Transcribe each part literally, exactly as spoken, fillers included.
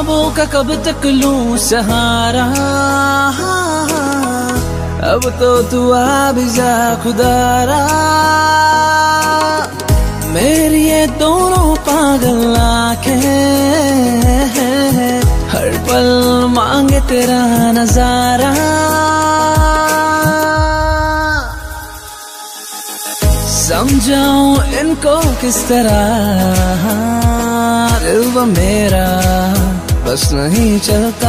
ख्वाबों का कब तक लूं सहारा, अब तो तू आ भी जा खुदारा। मेरी ये दोनों पागल आंखें हर पल मांगे तेरा नजारा। समझाऊं इनको किस तरह, दिल वो मेरा बस नहीं चलता।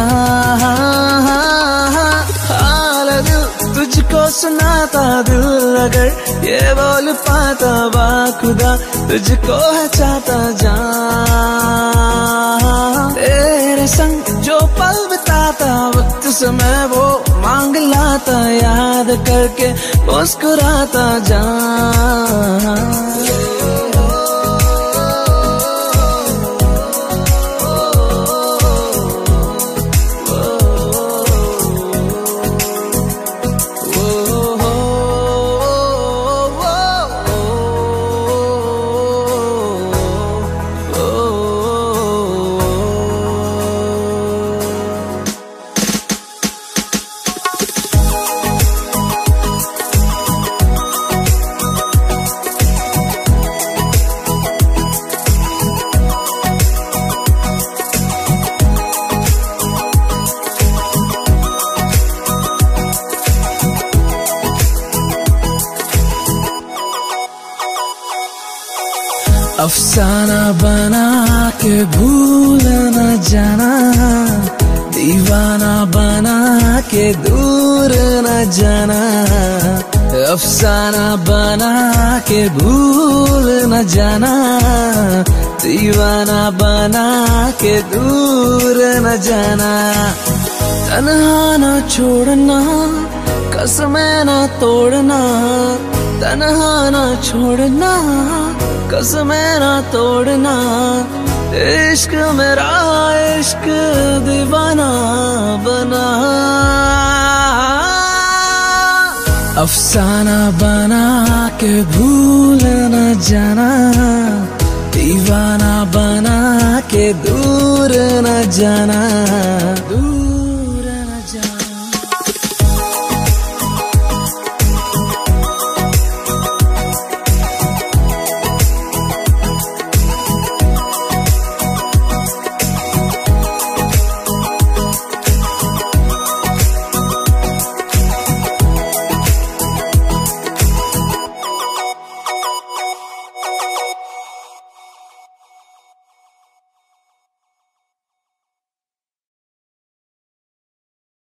हाल दिल तुझको सुनाता, दिल अगर ये बोल पाता, बाखुदा तुझको है चाहता जान। तेरे संग जो पल बिताता, वक्त समय वो मांग लाता, याद करके मुस्कुराता जान। अफसाना बना के भूल न जाना, दीवाना बना के दूर न जाना। अफसाना बना के भूल न जाना, दीवाना बना के दूर न जाना। तन्हा न छोड़ना, कसमें न तोड़ना, तन्हा न छोड़ना, कसमें ना तोड़ना। इश्क मेरा इश्क दीवाना बना, अफसाना बना के भूल न जाना, दीवाना बना के दूर न जाना।